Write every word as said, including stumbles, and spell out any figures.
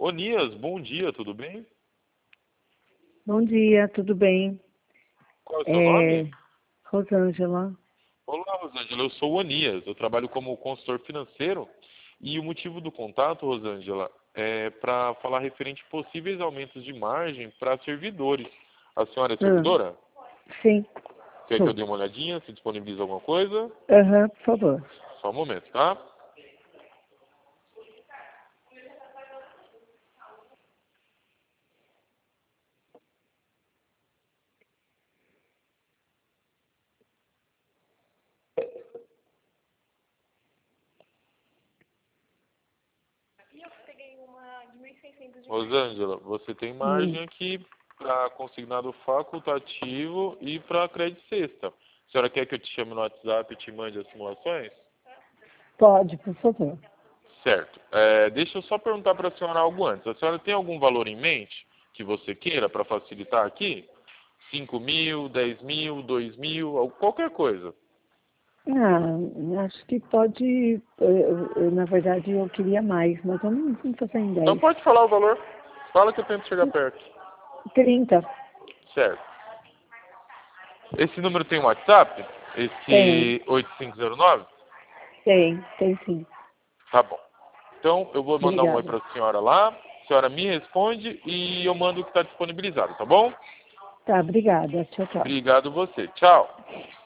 Onias, bom dia, tudo bem? Bom dia, tudo bem? Qual é o seu É, nome? Rosângela. Olá, Rosângela, eu sou o Onias, eu trabalho como consultor financeiro e o motivo do contato, Rosângela, é para falar referente a possíveis aumentos de margem para servidores. A senhora é Ah, servidora? sim, Quer que eu sou. dê uma olhadinha, se disponibiliza alguma coisa? Aham, por favor. Só um momento, tá? Rosângela, você tem Hum, margem aqui para consignado facultativo e para crédito sexta. A senhora quer que eu te chame no WhatsApp e te mande as simulações? pode, por favor. Certo. É, deixa eu só perguntar para a senhora algo antes. A senhora tem algum valor em mente que você queira para facilitar aqui? Cinco mil, dez mil, dois mil, al- qualquer coisa. Ah, acho que pode. Eu, eu, na verdade, eu queria mais, mas eu não não estou sem Então dez. pode falar o valor. Fala que eu tento chegar perto. Trinta. Certo. Esse número tem um WhatsApp? Tem, Esse oito cinco zero nove? tem, tem sim. Tá bom. Então eu vou mandar um oi Obrigada. para a senhora lá. A senhora me responde e eu mando o que está disponibilizado, tá bom? Tá, obrigada. Tchau, tchau. Obrigado você. Tchau.